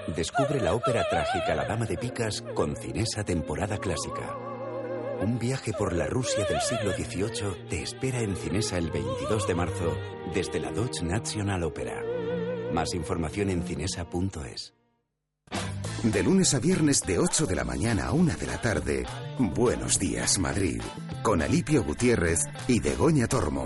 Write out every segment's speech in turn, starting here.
Descubre la ópera trágica La Dama de Picas con Cinesa temporada clásica. Un viaje por la Rusia del siglo XVIII te espera en Cinesa el 22 de marzo desde la Deutsche National Opera. Más información en cinesa.es. De lunes a viernes de 8 de la mañana a 1 de la tarde, Buenos Días Madrid, con Alipio Gutiérrez y Begoña Tormo.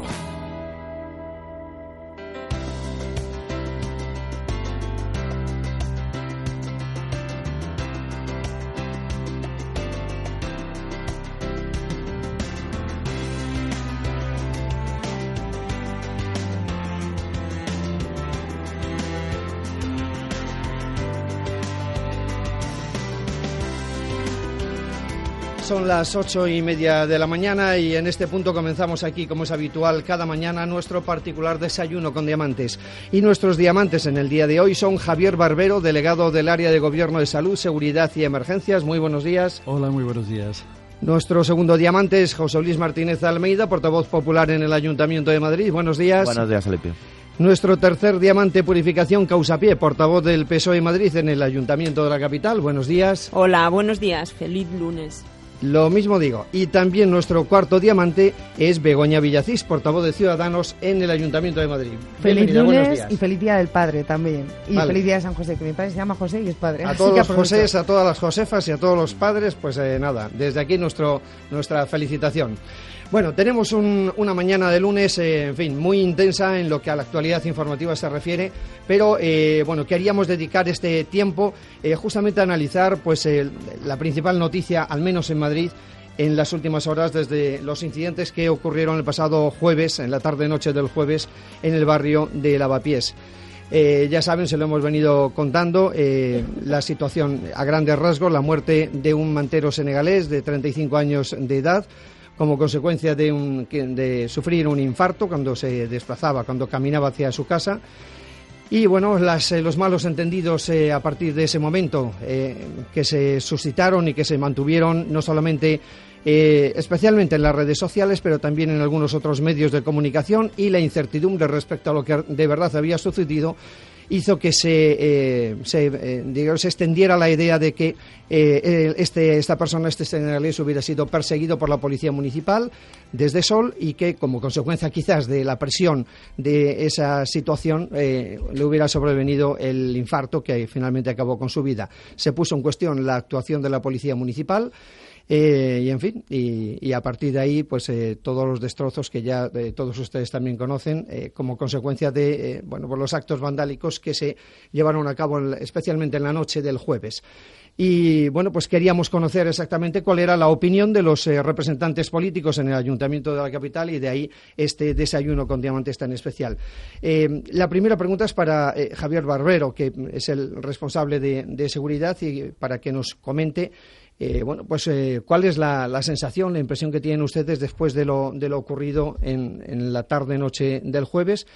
Son las 8:30 de la mañana y en este punto comenzamos aquí, como es habitual, cada mañana nuestro particular desayuno con diamantes. Y nuestros diamantes en el día de hoy son Javier Barbero, delegado del Área de Gobierno de Salud, Seguridad y Emergencias. Muy buenos días. Hola, muy buenos días. Nuestro segundo diamante es José Luis Martínez Almeida, portavoz popular en el Ayuntamiento de Madrid. Buenos días. Buenos días, Alipio. Nuestro tercer diamante, Purificación Causapié, portavoz del PSOE Madrid en el Ayuntamiento de la capital. Buenos días. Hola, buenos días. Feliz lunes. Lo mismo digo. Y también nuestro cuarto diamante es Begoña Villacís, portavoz de Ciudadanos en el Ayuntamiento de Madrid. Feliz lunes y feliz día del padre también. Y vale. Feliz día de San José, que mi padre se llama José y es padre. A todos los Josés, a todas las Josefas y a todos los padres, pues nada, desde aquí nuestra felicitación. Bueno, tenemos una mañana de lunes, en fin, muy intensa en lo que a la actualidad informativa se refiere, pero bueno, queríamos dedicar este tiempo justamente a analizar pues la principal noticia, al menos en Madrid, en las últimas horas, desde los incidentes que ocurrieron el pasado jueves, en la tarde-noche del jueves, en el barrio de Lavapiés. Ya saben, se lo hemos venido contando, la situación a grandes rasgos, la muerte de un mantero senegalés de 35 años de edad, como consecuencia de sufrir un infarto cuando se desplazaba, cuando caminaba hacia su casa. Y bueno, los malos entendidos a partir de ese momento que se suscitaron y que se mantuvieron no solamente especialmente en las redes sociales, pero también en algunos otros medios de comunicación, y la incertidumbre respecto a lo que de verdad había sucedido hizo que se extendiera la idea de que esta persona, este senegalés, hubiera sido perseguido por la policía municipal desde Sol, y que como consecuencia quizás de la presión de esa situación le hubiera sobrevenido el infarto que finalmente acabó con su vida. Se puso en cuestión la actuación de la policía municipal. Y en fin, y a partir de ahí, pues todos los destrozos que ya todos ustedes también conocen, como consecuencia de pues los actos vandálicos que se llevaron a cabo especialmente en la noche del jueves. Y bueno, pues queríamos conocer exactamente cuál era la opinión de los representantes políticos en el Ayuntamiento de la capital, y de ahí este desayuno con diamantes tan especial. La primera pregunta es para Javier Barbero, que es el responsable de seguridad, y para que nos comente ¿cuál es la sensación, la impresión que tienen ustedes después de lo ocurrido en la tarde-noche del jueves?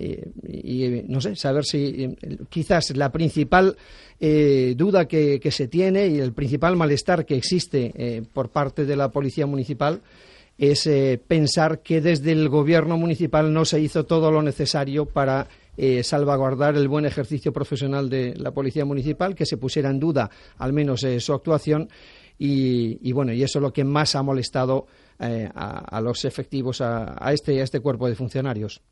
Y no sé, saber si quizás la principal duda que se tiene y el principal malestar que existe por parte de la Policía Municipal es pensar que desde el Gobierno municipal no se hizo todo lo necesario para salvaguardar el buen ejercicio profesional de la Policía Municipal, que se pusiera en duda al menos su actuación, y bueno, y eso es lo que más ha molestado a los efectivos, a este cuerpo de funcionarios.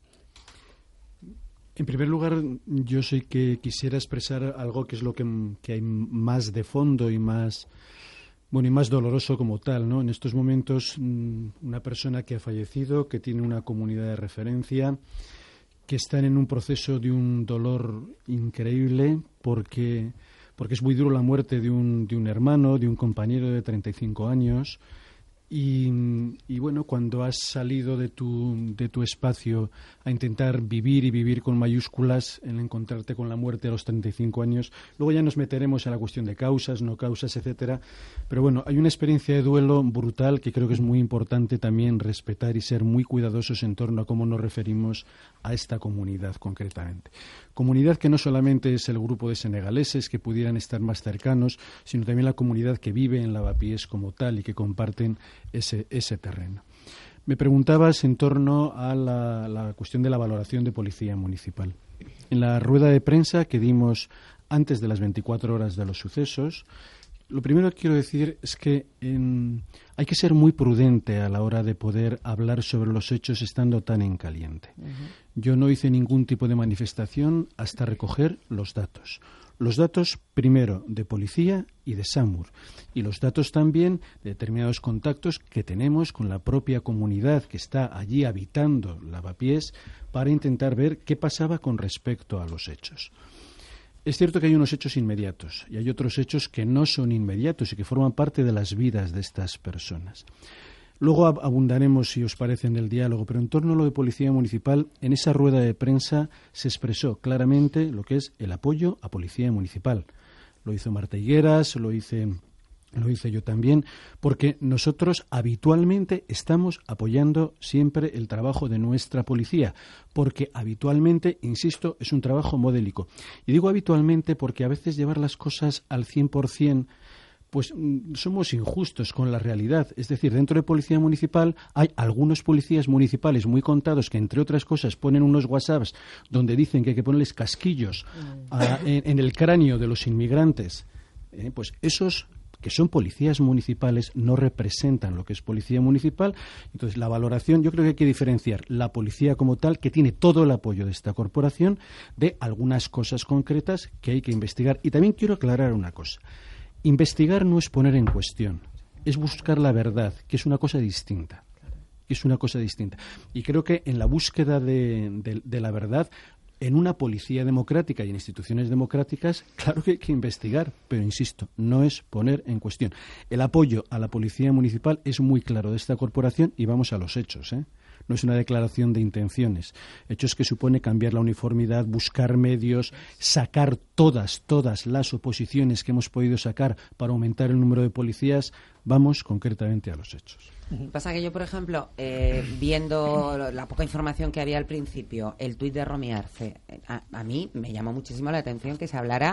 En primer lugar, yo sí que quisiera expresar algo que es lo que hay más de fondo y más doloroso como tal, ¿no? En estos momentos, una persona que ha fallecido, que tiene una comunidad de referencia, que están en un proceso de un dolor increíble porque es muy duro la muerte de un hermano, de un compañero de 35 años. Y bueno, cuando has salido de tu espacio a intentar vivir y vivir con mayúsculas, en encontrarte con la muerte a los 35 años, luego ya nos meteremos en la cuestión de causas, no causas, etcétera. Pero bueno, hay una experiencia de duelo brutal que creo que es muy importante también respetar y ser muy cuidadosos en torno a cómo nos referimos a esta comunidad concretamente. Comunidad que no solamente es el grupo de senegaleses que pudieran estar más cercanos, sino también la comunidad que vive en Lavapiés como tal y que comparten ese terreno. Me preguntabas en torno a la cuestión de la valoración de policía municipal. En la rueda de prensa que dimos antes de las 24 horas de los sucesos. Lo primero que quiero decir es que hay que ser muy prudente a la hora de poder hablar sobre los hechos estando tan en caliente. Yo no hice ningún tipo de manifestación hasta recoger los datos. Los datos, primero, de policía y de SAMUR. Y los datos también de determinados contactos que tenemos con la propia comunidad que está allí habitando Lavapiés para intentar ver qué pasaba con respecto a los hechos. Es cierto que hay unos hechos inmediatos y hay otros hechos que no son inmediatos y que forman parte de las vidas de estas personas. Luego abundaremos, si os parece, en el diálogo, pero en torno a lo de Policía Municipal, en esa rueda de prensa se expresó claramente lo que es el apoyo a Policía Municipal. Lo hizo Marta Higueras, lo hice yo también, porque nosotros habitualmente estamos apoyando siempre el trabajo de nuestra policía, porque habitualmente, insisto, es un trabajo modélico. Y digo habitualmente porque a veces llevar las cosas al 100%, pues somos injustos con la realidad. Es decir, dentro de Policía Municipal hay algunos policías municipales muy contados que, entre otras cosas, ponen unos WhatsApps donde dicen que hay que ponerles casquillos en el cráneo de los inmigrantes. Pues esos que son policías municipales no representan lo que es policía municipal. Entonces, la valoración, yo creo que hay que diferenciar la policía como tal, que tiene todo el apoyo de esta corporación, de algunas cosas concretas que hay que investigar. Y también quiero aclarar una cosa. Investigar no es poner en cuestión, es buscar la verdad, que es una cosa distinta. Y creo que en la búsqueda de la verdad, en una policía democrática y en instituciones democráticas, claro que hay que investigar, pero insisto, no es poner en cuestión. El apoyo a la policía municipal es muy claro de esta corporación y vamos a los hechos, ¿eh? No es una declaración de intenciones. Hechos que supone cambiar la uniformidad, buscar medios, sacar todas las oposiciones que hemos podido sacar para aumentar el número de policías. Vamos concretamente a los hechos. Pasa que yo, por ejemplo, viendo la poca información que había al principio, el tuit de Romy Arce, a mí me llamó muchísimo la atención que se hablara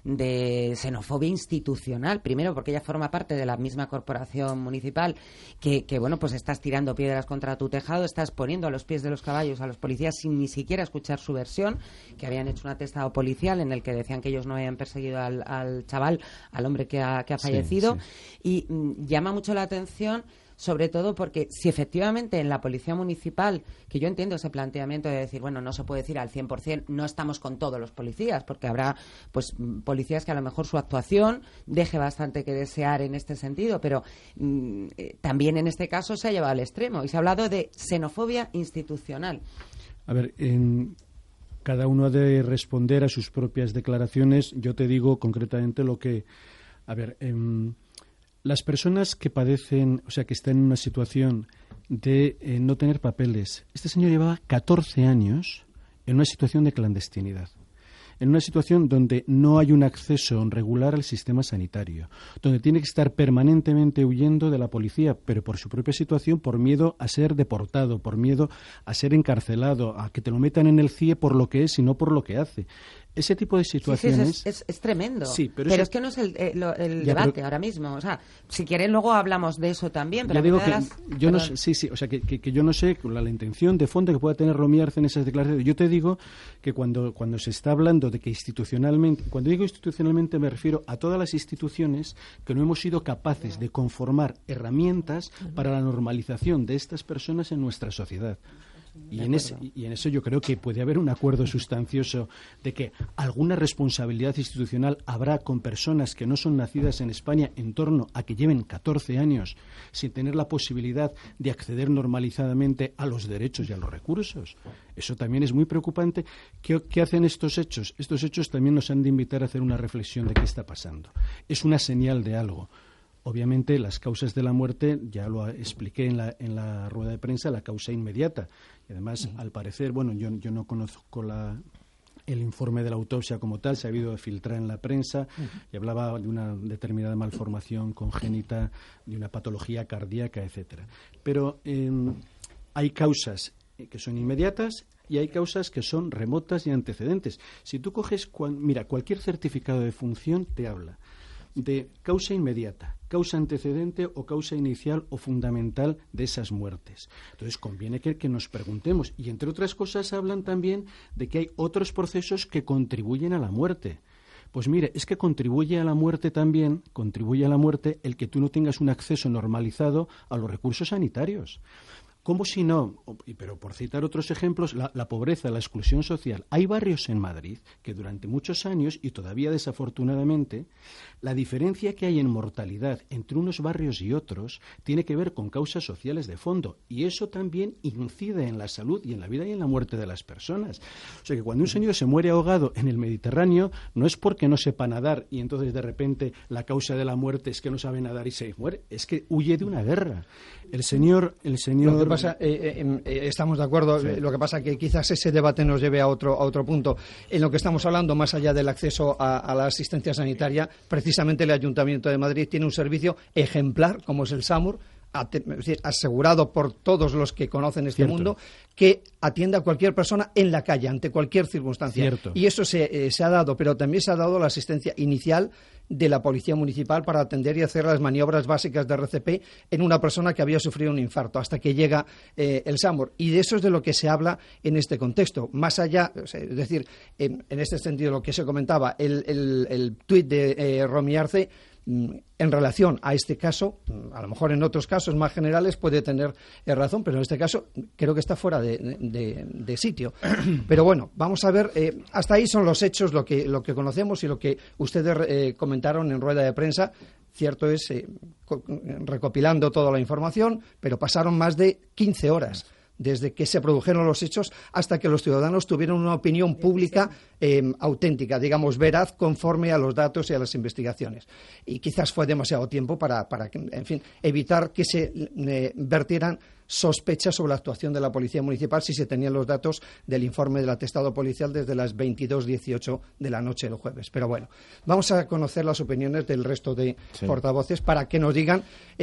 de xenofobia institucional. Primero, porque ella forma parte de la misma corporación municipal que bueno, pues estás tirando piedras contra tu tejado, estás poniendo a los pies de los caballos a los policías sin ni siquiera escuchar su versión, que habían hecho un atestado policial en el que decían que ellos no habían perseguido al chaval, al hombre que ha fallecido. Sí. Y llama mucho la atención, sobre todo porque si efectivamente en la policía municipal, que yo entiendo ese planteamiento de decir, bueno, no se puede decir al 100%, no estamos con todos los policías, porque habrá pues policías que a lo mejor su actuación deje bastante que desear en este sentido, pero también en este caso se ha llevado al extremo y se ha hablado de xenofobia institucional. A ver, cada uno ha de responder a sus propias declaraciones. Yo te digo concretamente lo que... A ver, las personas que padecen, o sea, que están en una situación de no tener papeles, este señor llevaba 14 años en una situación de clandestinidad, en una situación donde no hay un acceso regular al sistema sanitario, donde tiene que estar permanentemente huyendo de la policía, pero por su propia situación, por miedo a ser deportado, por miedo a ser encarcelado, a que te lo metan en el CIE por lo que es y no por lo que hace. Ese tipo de situaciones... Sí, es tremendo. Sí, pero es que no es el debate ahora mismo. O sea, si quieren luego hablamos de eso también. Pero digo que yo no sé, o sea, que yo no sé la intención de fondo que pueda tener Romy Arce en esas declaraciones. Yo te digo que cuando se está hablando de que institucionalmente, cuando digo institucionalmente me refiero a todas las instituciones que no hemos sido capaces de conformar herramientas para la normalización de estas personas en nuestra sociedad. Y en eso yo creo que puede haber un acuerdo sustancioso de que alguna responsabilidad institucional habrá con personas que no son nacidas en España en torno a que lleven 14 años sin tener la posibilidad de acceder normalizadamente a los derechos y a los recursos. Eso también es muy preocupante. ¿Qué hacen estos hechos? Estos hechos también nos han de invitar a hacer una reflexión de qué está pasando. Es una señal de algo. Obviamente, las causas de la muerte, ya lo expliqué en la rueda de prensa, la causa inmediata. Y además, al parecer, bueno, yo no conozco el informe de la autopsia como tal, se ha habido de filtrar en la prensa y hablaba de una determinada malformación congénita, de una patología cardíaca, etcétera. Pero hay causas que son inmediatas y hay causas que son remotas y antecedentes. Si tú coges, mira, cualquier certificado de función te habla de causa inmediata, causa antecedente o causa inicial o fundamental de esas muertes. Entonces conviene que nos preguntemos, y entre otras cosas hablan también de que hay otros procesos que contribuyen a la muerte. Pues mire, es que contribuye a la muerte el que tú no tengas un acceso normalizado a los recursos sanitarios. ¿Cómo si no? Pero por citar otros ejemplos, la pobreza, la exclusión social. Hay barrios en Madrid que durante muchos años, y todavía desafortunadamente, la diferencia que hay en mortalidad entre unos barrios y otros tiene que ver con causas sociales de fondo. Y eso también incide en la salud y en la vida y en la muerte de las personas. O sea que cuando un señor se muere ahogado en el Mediterráneo, no es porque no sepa nadar y entonces de repente la causa de la muerte es que no sabe nadar y se muere. Es que huye de una guerra. El señor... Lo que pasa, estamos de acuerdo, sí. Lo que pasa que quizás ese debate nos lleve a otro punto. En lo que estamos hablando, más allá del acceso a la asistencia sanitaria, precisamente el Ayuntamiento de Madrid tiene un servicio ejemplar, como es el SAMUR, es decir, asegurado por todos los que conocen este mundo, que atienda a cualquier persona en la calle, ante cualquier circunstancia. Cierto. Y eso se ha dado, pero también se ha dado la asistencia inicial de la Policía Municipal para atender y hacer las maniobras básicas de RCP en una persona que había sufrido un infarto, hasta que llega el SAMUR. Y de eso es de lo que se habla en este contexto. Más allá, es decir, en este sentido, lo que se comentaba, el tuit de Romy Arce, en relación a este caso, a lo mejor en otros casos más generales puede tener razón, pero en este caso creo que está fuera de sitio. Pero bueno, vamos a ver, hasta ahí son los hechos, lo que conocemos y lo que ustedes comentaron en rueda de prensa. Cierto es, recopilando toda la información, pero pasaron más de 15 horas desde que se produjeron los hechos hasta que los ciudadanos tuvieron una opinión pública auténtica, digamos, veraz, conforme a los datos y a las investigaciones. Y quizás fue demasiado tiempo para en fin, evitar que se vertieran sospechas sobre la actuación de la Policía Municipal si se tenían los datos del informe del atestado policial desde las 22:18 de la noche del jueves. Pero bueno, vamos a conocer las opiniones del resto de portavoces para que nos digan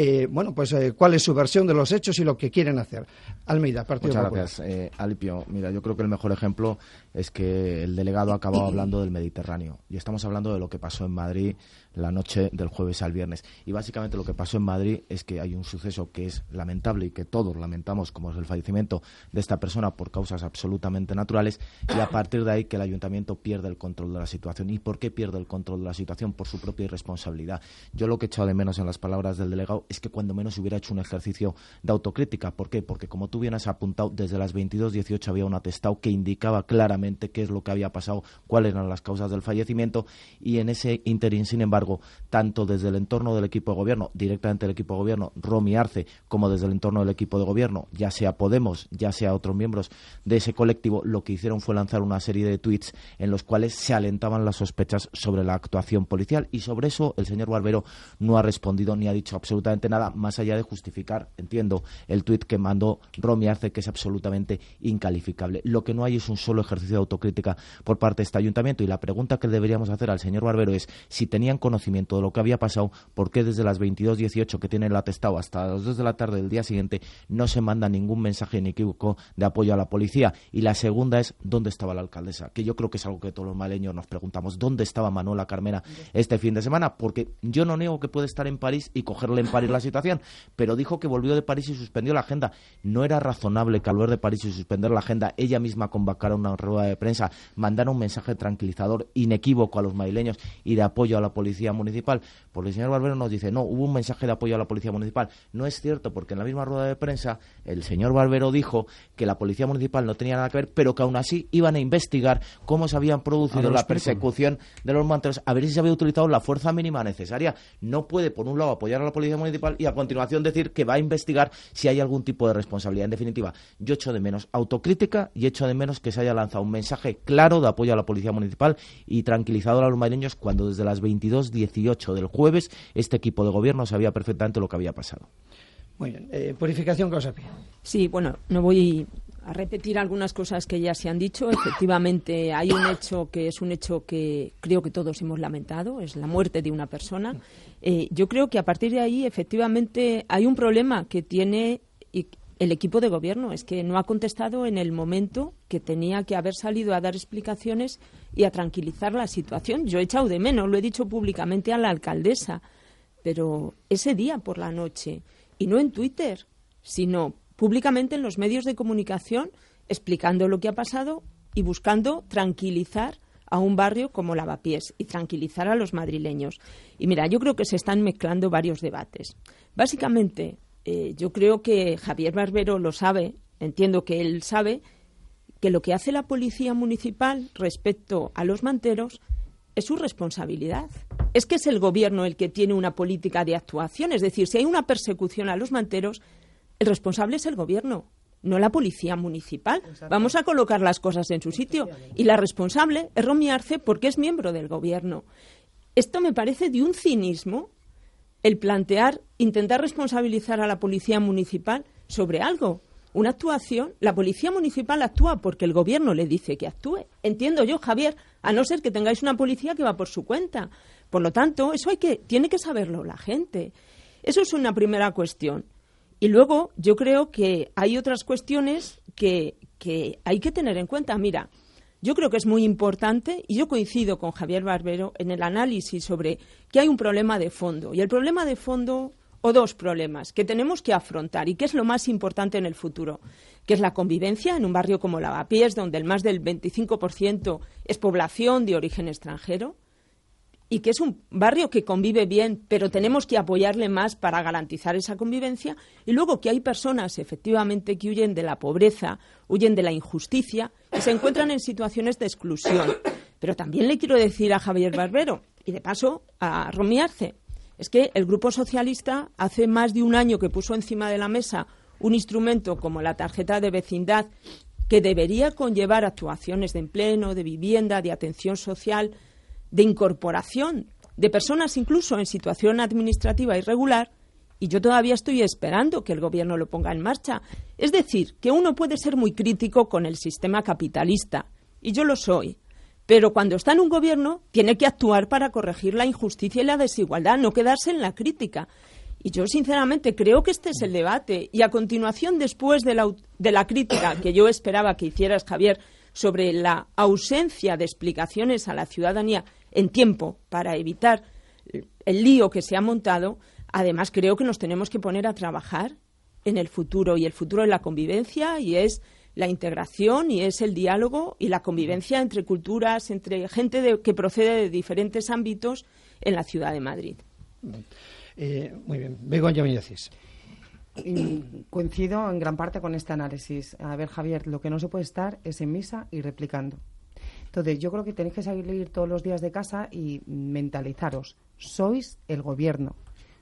cuál es su versión de los hechos y lo que quieren hacer. Almeida, Partido Popular. Muchas gracias, Alipio. Mira, yo creo que el mejor ejemplo es que el delegado ha acabado hablando del Mediterráneo y estamos hablando de lo que pasó en Madrid la noche del jueves al viernes. Y básicamente lo que pasó en Madrid es que hay un suceso que es lamentable y que todos lamentamos, como es el fallecimiento de esta persona por causas absolutamente naturales, y a partir de ahí que el ayuntamiento pierde el control de la situación. ¿Y por qué pierde el control de la situación? Por su propia irresponsabilidad. Yo lo que he echado de menos en las palabras del delegado es que cuando menos hubiera hecho un ejercicio de autocrítica. ¿Por qué? Porque como tú bien has apuntado, desde las 22:18 había un atestado que indicaba claramente qué es lo que había pasado, cuáles eran las causas del fallecimiento, y en ese interín, sin embargo, tanto desde el entorno del equipo de gobierno, directamente del equipo de gobierno, Romy Arce, como desde el entorno del equipo de gobierno, ya sea Podemos, ya sea otros miembros de ese colectivo, lo que hicieron fue lanzar una serie de tuits en los cuales se alentaban las sospechas sobre la actuación policial, y sobre eso el señor Barbero no ha respondido ni ha dicho absolutamente nada, más allá de justificar, entiendo, el tuit que mandó Romy Arce, que es absolutamente incalificable. Lo que no hay es un solo ejercicio de autocrítica por parte de este ayuntamiento, y la pregunta que deberíamos hacer al señor Barbero es si tenían conocimiento de lo que había pasado, ¿por qué desde las 22:18 que tiene el atestado hasta las 2 de la tarde del día siguiente no se manda ningún mensaje inequívoco de apoyo a la policía? Y la segunda es, ¿dónde estaba la alcaldesa? Que yo creo que es algo que todos los maleños nos preguntamos. ¿Dónde estaba Manuela Carmena este fin de semana? Porque yo no niego que puede estar en París y cogerle en París la situación, pero dijo que volvió de París y suspendió la agenda. ¿No era razonable que al volver de París y suspender la agenda ella misma convocara una rueda de prensa, mandara un mensaje tranquilizador inequívoco a los madrileños y de apoyo a la policía municipal? Porque el señor Barbero nos dice, no, hubo un mensaje de apoyo a la policía municipal. No es cierto, porque en la misma rueda de prensa el señor Barbero dijo que la policía municipal no tenía nada que ver, pero que aún así iban a investigar cómo se habían producido la persecución de los manteros, a ver si se había utilizado la fuerza mínima necesaria. No puede, por un lado, apoyar a la policía municipal y a continuación decir que va a investigar si hay algún tipo de responsabilidad. En definitiva, yo echo de menos autocrítica y echo de menos que se haya lanzado un mensaje claro de apoyo a la policía municipal y tranquilizador a los madrileños, cuando desde las 22:18 del jueves este equipo de gobierno sabía perfectamente lo que había pasado. Muy bien. Purificación Causapia. Sí, bueno, no voy a repetir algunas cosas que ya se han dicho. Efectivamente, hay un hecho que es un hecho que creo que todos hemos lamentado, es la muerte de una persona. Yo creo que a partir de ahí, efectivamente, hay un problema que tiene el equipo de gobierno, es que no ha contestado en el momento que tenía que haber salido a dar explicaciones y a tranquilizar la situación. Yo he echado de menos, lo he dicho públicamente a la alcaldesa, pero ese día por la noche, y no en Twitter, sino públicamente en los medios de comunicación, explicando lo que ha pasado y buscando tranquilizar a un barrio como Lavapiés y tranquilizar a los madrileños. Y mira, yo creo que se están mezclando varios debates. Básicamente, yo creo que Javier Barbero lo sabe, entiendo que él sabe, que lo que hace la policía municipal respecto a los manteros es su responsabilidad. Es que es el gobierno el que tiene una política de actuación. Es decir, si hay una persecución a los manteros, el responsable es el gobierno, no la policía municipal. Vamos a colocar las cosas en su sitio. Y la responsable es Romy Arce porque es miembro del gobierno. Esto me parece de un cinismo el plantear, intentar responsabilizar a la policía municipal sobre algo. Una actuación, la policía municipal actúa porque el gobierno le dice que actúe. Entiendo yo, Javier, a no ser que tengáis una policía que va por su cuenta. Por lo tanto, eso tiene que saberlo la gente. Eso es una primera cuestión. Y luego, yo creo que hay otras cuestiones que hay que tener en cuenta. Mira, yo creo que es muy importante, y yo coincido con Javier Barbero en el análisis sobre que hay un problema de fondo. Y el problema de fondo, o dos problemas, que tenemos que afrontar y que es lo más importante en el futuro, que es la convivencia en un barrio como Lavapiés, donde el más del 25% es población de origen extranjero, y que es un barrio que convive bien, pero tenemos que apoyarle más para garantizar esa convivencia. Y luego que hay personas, efectivamente, que huyen de la pobreza, huyen de la injusticia y se encuentran en situaciones de exclusión. Pero también le quiero decir a Javier Barbero, y de paso a Romy Arce, es que el Grupo Socialista hace más de un año que puso encima de la mesa un instrumento como la tarjeta de vecindad que debería conllevar actuaciones de empleo, de vivienda, de atención social, de incorporación de personas incluso en situación administrativa irregular, y yo todavía estoy esperando que el gobierno lo ponga en marcha. Es decir, que uno puede ser muy crítico con el sistema capitalista, y yo lo soy, pero cuando está en un gobierno tiene que actuar para corregir la injusticia y la desigualdad, no quedarse en la crítica. Y yo sinceramente creo que este es el debate, y a continuación, después de la crítica que yo esperaba que hicieras, Javier, sobre la ausencia de explicaciones a la ciudadanía en tiempo para evitar el lío que se ha montado, además creo que nos tenemos que poner a trabajar en el futuro, y el futuro es la convivencia y es la integración y es el diálogo y la convivencia entre culturas, entre gente que procede de diferentes ámbitos en la ciudad de Madrid. Muy bien. Begoña Villacís. Coincido en gran parte con este análisis. A ver, Javier, lo que no se puede estar es en misa y replicando. Entonces, yo creo que tenéis que salir todos los días de casa y mentalizaros. Sois el gobierno.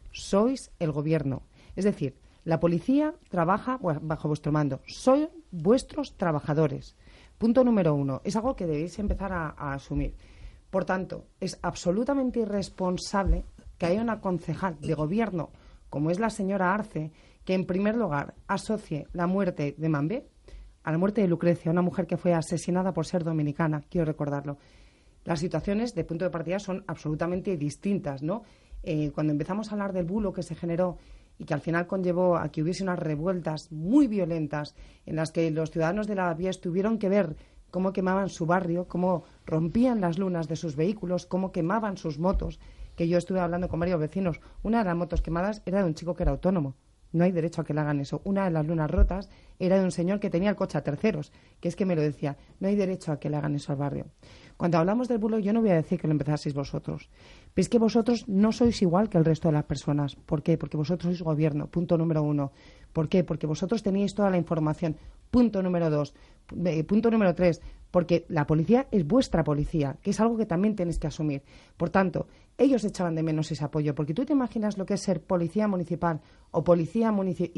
Sois el gobierno. Es decir, la policía trabaja bajo vuestro mando. Sois vuestros trabajadores. Punto número 1. Es algo que debéis empezar a asumir. Por tanto, es absolutamente irresponsable que haya una concejal de gobierno como es la señora Arce, que en primer lugar asocie la muerte de Mambé a la muerte de Lucrecia, una mujer que fue asesinada por ser dominicana, quiero recordarlo. Las situaciones de punto de partida son absolutamente distintas, ¿no? Cuando empezamos a hablar del bulo que se generó y que al final conllevó a que hubiese unas revueltas muy violentas en las que los ciudadanos de Lavapiés tuvieron que ver cómo quemaban su barrio, cómo rompían las lunas de sus vehículos, cómo quemaban sus motos, que yo estuve hablando con varios vecinos. Una de las motos quemadas era de un chico que era autónomo. No hay derecho a que le hagan eso. Una de las lunas rotas era de un señor que tenía el coche a terceros, que es que me lo decía. No hay derecho a que le hagan eso al barrio. Cuando hablamos del bulo, yo no voy a decir que lo empezaseis vosotros. Pero es que vosotros no sois igual que el resto de las personas. ¿Por qué? Porque vosotros sois gobierno. Punto número 1. ¿Por qué? Porque vosotros teníais toda la información. Punto número 2. Punto número 3. Porque la policía es vuestra policía, que es algo que también tenéis que asumir. Por tanto, ellos echaban de menos ese apoyo, porque tú te imaginas lo que es ser policía municipal o policía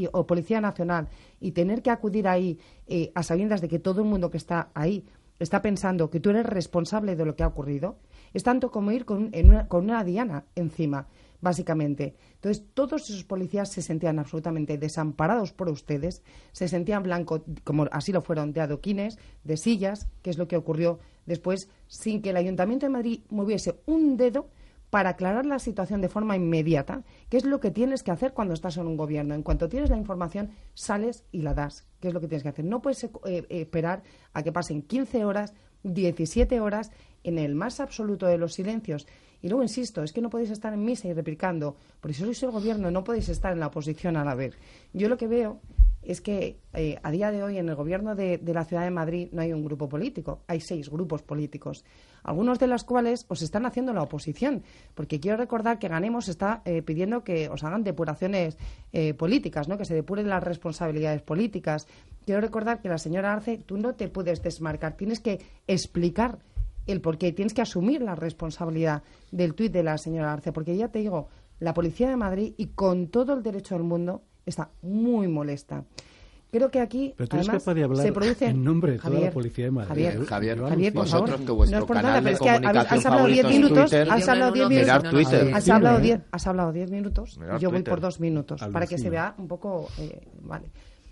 nacional y tener que acudir ahí a sabiendas de que todo el mundo que está ahí está pensando que tú eres responsable de lo que ha ocurrido. Es tanto como ir con una diana encima, básicamente. Entonces, todos esos policías se sentían absolutamente desamparados por ustedes, se sentían blancos, como así lo fueron, de adoquines, de sillas, que es lo que ocurrió después, sin que el Ayuntamiento de Madrid moviese un dedo para aclarar la situación de forma inmediata, que es lo que tienes que hacer cuando estás en un gobierno. En cuanto tienes la información, sales y la das, que es lo que tienes que hacer. No puedes esperar a que pasen 15 horas, 17 horas, en el más absoluto de los silencios. Y luego, insisto, es que no podéis estar en misa y replicando. Por eso sois el gobierno, no podéis estar en la oposición a la vez. Yo lo que veo es que a día de hoy en el gobierno de la Ciudad de Madrid no hay un grupo político, hay 6 grupos políticos, algunos de los cuales os están haciendo la oposición, porque quiero recordar que Ganemos está pidiendo que os hagan depuraciones políticas, ¿no? Que se depuren las responsabilidades políticas. Quiero recordar que la señora Arce, tú no te puedes desmarcar, tienes que explicar el por qué, tienes que asumir la responsabilidad del tuit de la señora Arce, porque ya te digo, la Policía de Madrid, y con todo el derecho del mundo, está muy molesta. Creo que aquí, pero tú además, eres capaz de hablar se produce... en nombre de toda Javier, la Policía de Madrid. Javier, por vosotros favor. que vuestro No es por canal nada, de pero es que comunicación has hablado 10 favorito es minutos, Twitter. has hablado 10 minutos, Mirar Twitter. has hablado 10 minutos, Mirar yo voy Twitter. por 2 minutos, Alucina. para que se vea un poco... vale.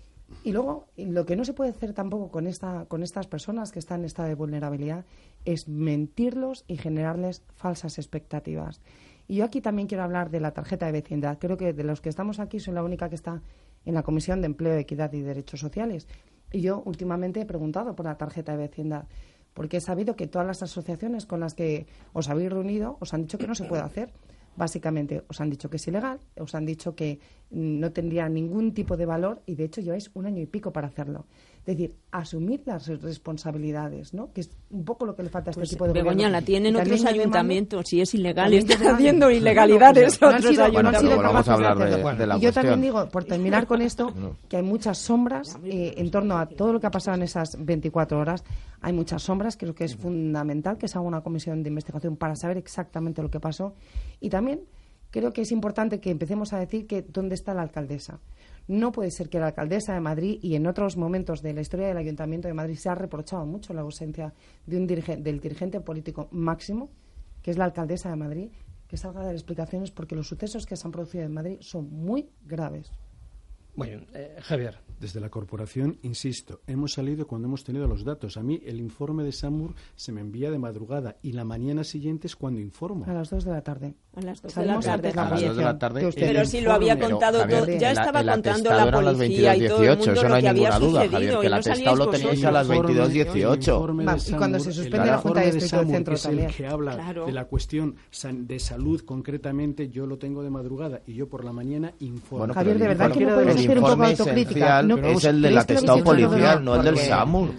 Y luego, lo que no se puede hacer tampoco con estas personas que están en estado de vulnerabilidad es mentirlos y generarles falsas expectativas. Y yo aquí también quiero hablar de la tarjeta de vecindad. Creo que de los que estamos aquí soy la única que está en la Comisión de Empleo, Equidad y Derechos Sociales. Y yo últimamente he preguntado por la tarjeta de vecindad, porque he sabido que todas las asociaciones con las que os habéis reunido os han dicho que no se puede hacer. Básicamente os han dicho que es ilegal, os han dicho que no tendría ningún tipo de valor y de hecho lleváis 1 año y pico para hacerlo. Es decir, asumir las responsabilidades, ¿no? Que es un poco lo que le falta a este tipo de Begoña, gobierno. la tienen Y también otros yo demando- ayuntamientos, si es ilegal, También están demando- haciendo ilegalidades No han otros sido- ayuntamientos. no han sido Bueno, vamos a capaces hablar hacerlo. de la Y yo también cuestión. digo, por terminar con esto, que hay muchas sombras en torno a todo lo que ha pasado en esas 24 horas. Hay muchas sombras, creo que es fundamental que se haga una comisión de investigación para saber exactamente lo que pasó. Y también creo que es importante que empecemos a decir que dónde está la alcaldesa. No puede ser que la alcaldesa de Madrid y en otros momentos de la historia del Ayuntamiento de Madrid se ha reprochado mucho la ausencia de del dirigente político máximo, que es la alcaldesa de Madrid, que salga a dar explicaciones porque los sucesos que se han producido en Madrid son muy graves. Bueno, Javier. Desde la corporación, insisto, hemos salido cuando hemos tenido los datos. A mí el informe de SAMUR se me envía de madrugada y la mañana siguiente es cuando informo. A las 2 de la tarde. A las 2 de la Salimos tarde. antes la A las 2 de la posición tarde. de ustedes. Pero si lo había Pero, contado Javier, todo, ya estaba el contando atestado la era a las policía y todo el 22:18, mundo eso no lo hay que había ninguna duda, sucedido Javier, que y el no atestado salíais lo teníais vosotros. a las 22:18. Informe Va, de y SAMUR, cuando se suspende la Junta de informe Distrito del SAMUR, Centro que es el también. que habla Claro. de la cuestión de salud concretamente, yo lo tengo de madrugada y yo por la mañana informo. Bueno, Javier, pero de el verdad que no informe- puedes el hacer un poco informe autocrítica. esencial No, es el ¿creéis del que lo atestado habéis hecho policial, todo? no el del Porque- SAMUR.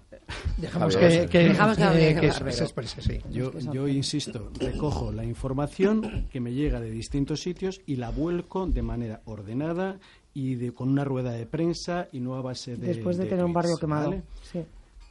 Dejamos Javier, que Dejamos que hable que Barbero. se exprese, sí. Yo insisto, recojo la información que me llega de distintos sitios y la vuelco de manera ordenada y con una rueda de prensa y no a base de Después de tener un barrio tweets, quemado. ¿vale? Sí.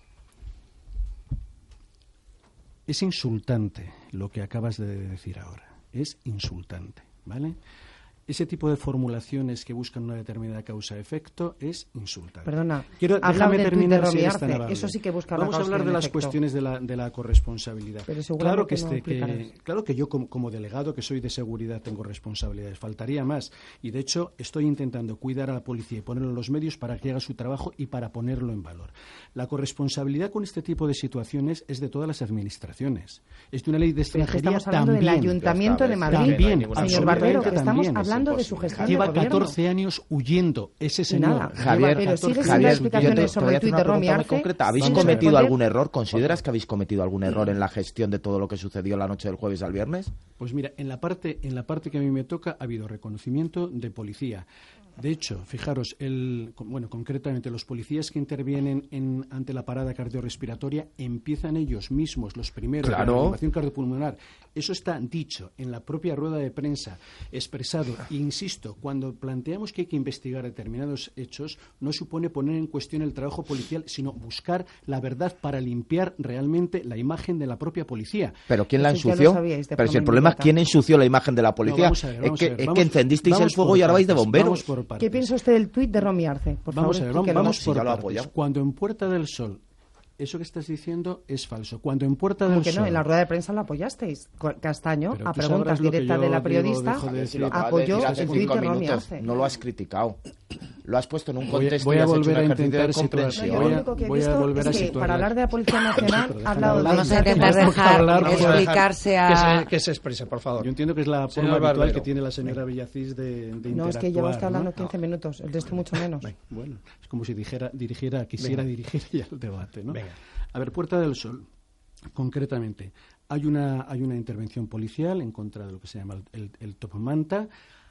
Es insultante lo que acabas de decir ahora. Es insultante, ¿vale? Ese tipo de formulaciones que buscan una determinada causa-efecto es insultante. Perdona, Déjame habla del tuit de terminar, si Romy eres tan Arce. amable. Eso sí que busca la Vamos a causa hablar y de el las efecto. cuestiones de la corresponsabilidad. Pero Claro que, seguramente no explicarás. claro que yo como delegado que soy de seguridad tengo responsabilidades. Faltaría más. Y de hecho estoy intentando cuidar a la policía y ponerlo en los medios para que haga su trabajo y para ponerlo en valor. La corresponsabilidad con este tipo de situaciones es de todas las administraciones. Es de una ley de Pero es que extranjería estamos hablando del también. Ayuntamiento de Madrid. También, Señor absolutamente Barbero, que estamos también. hablando de su gestión de Lleva gobierno. 14 años huyendo ese Y señor. nada, Javier, pero sigue sin dar Javier, explicaciones yo te sobre voy a el hacer tuit una de Romy pregunta muy Arce. concreta. ¿Habéis sin cometido responder. algún error? ¿Consideras que habéis cometido algún error en la gestión de todo lo que sucedió la noche del jueves al viernes? Pues mira, en la parte que a mí me toca ha habido reconocimiento de policía. De hecho, fijaros, concretamente los policías que intervienen ante la parada cardiorrespiratoria empiezan ellos mismos, los primeros, Claro. de la reanimación cardiopulmonar. Eso está dicho en la propia rueda de prensa, expresado. E insisto, cuando planteamos que hay que investigar determinados hechos, no supone poner en cuestión el trabajo policial, sino buscar la verdad para limpiar realmente la imagen de la propia policía. ¿Pero quién la Eso ya lo ensució? sabíais de Pero si forma el problema es inmediata. quién ensució la imagen de la policía. No, vamos a ver, vamos a ver. Es Vamos- que encendisteis el vamos fuego por y ahora vais de partes, bomberos. vamos por partes. ¿Qué piensa usted del tuit de Romy Arce? Por Vamos favor, a ver, vamos explíquenos. por Ya lo partes. apoyamos. Cuando en Puerta del Sol, eso que estás diciendo es falso. Cuando en Puerta Como del que Sol... no, en la rueda de prensa la apoyasteis. Castaño, Pero a tú preguntas sabrás lo que directas yo de la digo, periodista, dejo de decir. Lo acabas de apoyó decir hace el tuit 5 de Romy minutos. Arce. No lo has criticado. Lo has puesto en un Voy a- contexto voy y a has hecho volver un a ejercicio intentar de situar. comprensión. Yo lo único que he voy a visto volver a es que situarla. para hablar de la Policía Nacional Pero ha hablado de... Vamos a intentar Vamos a hablar, dejar vamos a explicarse a... Que se exprese, por favor. Yo entiendo que es la Señor forma habitual Barbero. que tiene la señora Villacís de interactuar. No, es que lleva usted hablando ¿no? 15 minutos, el resto mucho menos. Bueno, es como si quisiera Venga. dirigir ya el debate, ¿no? Venga. A ver, Puerta del Sol, concretamente, hay una intervención policial en contra de lo que se llama el Top Manta.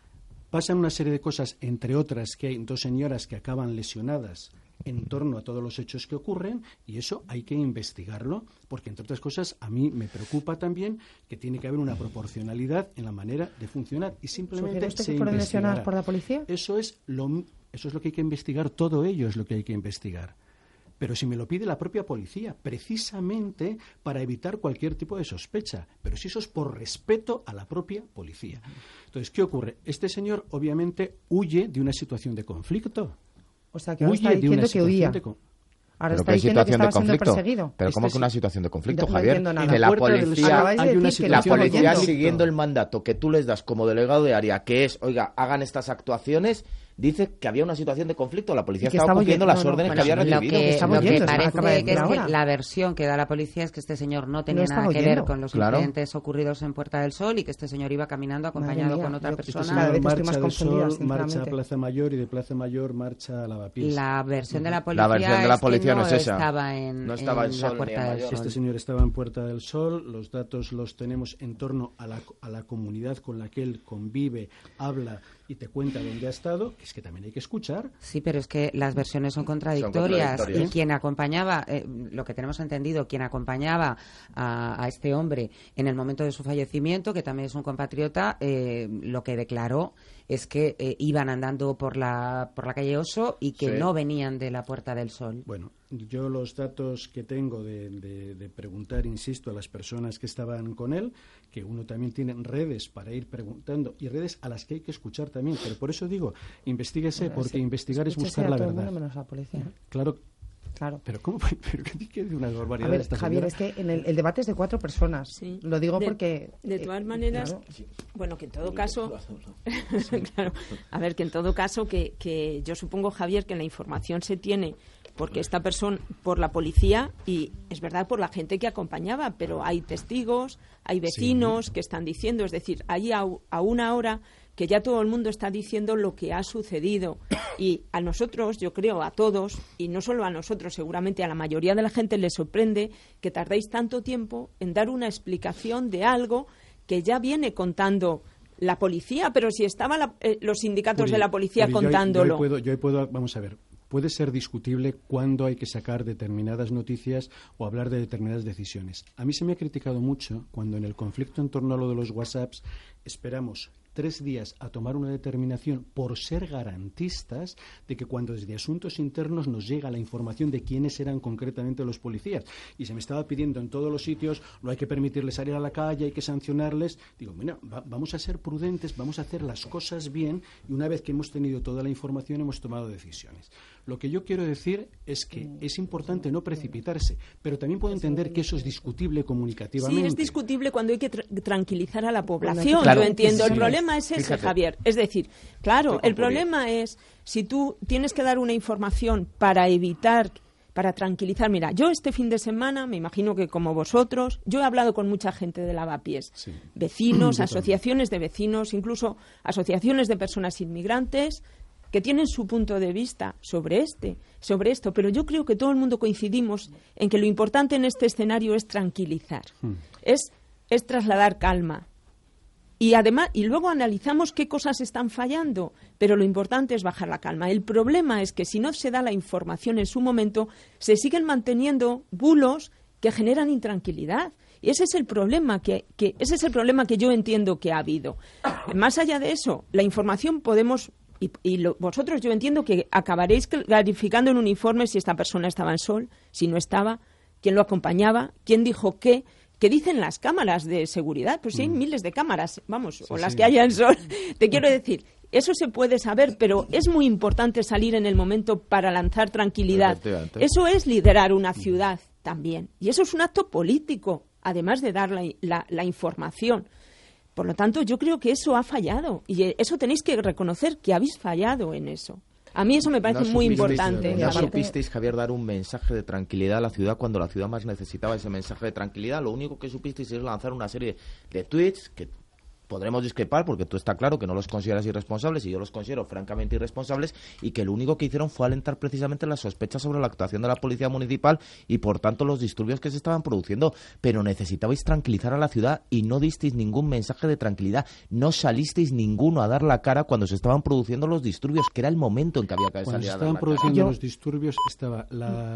pasan una serie de cosas, entre otras que hay 2 señoras que acaban lesionadas en torno a todos los hechos que ocurren, y eso hay que investigarlo, porque entre otras cosas a mí me preocupa también que tiene que haber una proporcionalidad en la manera de funcionar, y simplemente usted se que fueron lesionadas investigará. por la policía? Eso es lo que hay que investigar, todo ello es lo que hay que investigar. Pero si me lo pide la propia policía, precisamente para evitar cualquier tipo de sospecha. Pero si eso es por respeto a la propia policía. Entonces, ¿qué ocurre? Este señor, obviamente, huye de una situación de conflicto. O sea, que ahora está diciendo que huía. Ahora está diciendo que estaba siendo perseguido. Pero ¿cómo que una situación de conflicto, No Javier? entiendo nada. Que la policía siguiendo siguiendo el mandato que tú les das como delegado de área, que es, oiga, hagan estas actuaciones, dice que había una situación de conflicto. La policía estaba cumpliendo las órdenes que había recibido. Lo que parece que es que la versión que da la policía es que este señor no tenía nada que ver con los incidentes ocurridos en Puerta del Sol y que este señor iba caminando acompañado con otra persona. Marcha del Sol, marcha a Plaza Mayor, y de Plaza Mayor marcha a Lavapiés. La versión de la policía, no es esa. Estaba en el Sol, Puerta del Sol. Este señor estaba en Puerta del Sol. Los datos los tenemos en torno a la comunidad con la que él convive, habla y te cuenta dónde ha estado, que es que también hay que escuchar. Sí, pero es que las versiones son contradictorias. Y quien acompañaba, lo que tenemos entendido, quien acompañaba a este hombre en el momento de su fallecimiento, que también es un compatriota, lo que declaró es que iban andando por la calle Oso y que no venían de la Puerta del Sol. Bueno, yo los datos que tengo de preguntar, insisto, a las personas que estaban con él, que uno también tiene redes para ir preguntando, y redes a las que hay que escuchar también, pero por eso digo, investíguese, porque investigar es buscar la verdad. Mundo menos la policía. Claro. Pero ¿cómo? Pero ¿qué dice una barbaridad? A ver, esta Javier, señora? es que el debate es de 4 personas. Sí. Lo digo porque... De todas maneras, bueno, que en todo caso... claro, a ver, que en todo caso, que yo supongo, Javier, que la información se tiene porque esta persona, por la policía, y es verdad por la gente que acompañaba, pero hay testigos, hay vecinos que están diciendo, es decir, ahí a una hora que ya todo el mundo está diciendo lo que ha sucedido, y a nosotros, yo creo, a todos, y no solo a nosotros, seguramente a la mayoría de la gente les sorprende que tardéis tanto tiempo en dar una explicación de algo que ya viene contando la policía, pero si estaban los sindicatos de la policía contándolo. Yo ahí puedo, vamos a ver, puede ser discutible cuándo hay que sacar determinadas noticias o hablar de determinadas decisiones. A mí se me ha criticado mucho cuando en el conflicto en torno a lo de los WhatsApps esperamos 3 días a tomar una determinación por ser garantistas de que cuando desde asuntos internos nos llega la información de quiénes eran concretamente los policías, y se me estaba pidiendo en todos los sitios, no hay que permitirles salir a la calle, hay que sancionarles. Digo, mira, vamos a ser prudentes, vamos a hacer las cosas bien, y una vez que hemos tenido toda la información hemos tomado decisiones. Lo que yo quiero decir es que es importante no precipitarse, pero también puedo entender que eso es discutible comunicativamente. Sí, es discutible cuando hay que tranquilizar a la población. Claro, yo entiendo. sí. El problema es ese, Fíjate. Javier. Es decir, claro, el problema es si tú tienes que dar una información para evitar, para tranquilizar. Mira, yo este fin de semana, me imagino que como vosotros, yo he hablado con mucha gente de Lavapiés. Sí. Vecinos, asociaciones de vecinos, incluso asociaciones de personas inmigrantes, que tienen su punto de vista sobre esto, pero yo creo que todo el mundo coincidimos en que lo importante en este escenario es tranquilizar, es trasladar calma. Y además, y luego analizamos qué cosas están fallando, pero lo importante es bajar la calma. El problema es que si no se da la información en su momento, se siguen manteniendo bulos que generan intranquilidad. Y ese es el problema que yo entiendo que ha habido. Más allá de eso, la información podemos... vosotros, yo entiendo que acabaréis clarificando en un informe si esta persona estaba en Sol, si no estaba, quién lo acompañaba, quién dijo qué dicen las cámaras de seguridad. Pues sí, hay miles de cámaras, vamos, o las que haya en Sol. Te quiero decir, eso se puede saber, pero es muy importante salir en el momento para lanzar tranquilidad. Eso es liderar una ciudad también. Y eso es un acto político, además de dar la información. Por lo tanto, yo creo que eso ha fallado, y eso tenéis que reconocer que habéis fallado en eso. A mí eso me parece muy importante. No supisteis, Javier, dar un mensaje de tranquilidad a la ciudad cuando la ciudad más necesitaba ese mensaje de tranquilidad. Lo único que supisteis es lanzar una serie de tweets que podremos discrepar porque tú está claro que no los consideras irresponsables y yo los considero francamente irresponsables, y que lo único que hicieron fue alentar precisamente las sospechas sobre la actuación de la policía municipal y por tanto los disturbios que se estaban produciendo. Pero necesitabais tranquilizar a la ciudad y no disteis ningún mensaje de tranquilidad, no salisteis ninguno a dar la cara cuando se estaban produciendo los disturbios, que era el momento en que había que salir a dar la cara. Cuando se estaban produciendo los disturbios estaba la